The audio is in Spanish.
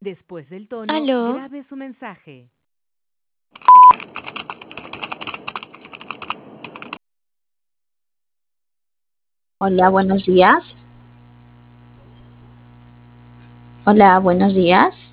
Después del tono, Aló, grabe su mensaje. Hola, buenos días. Hola, buenos días.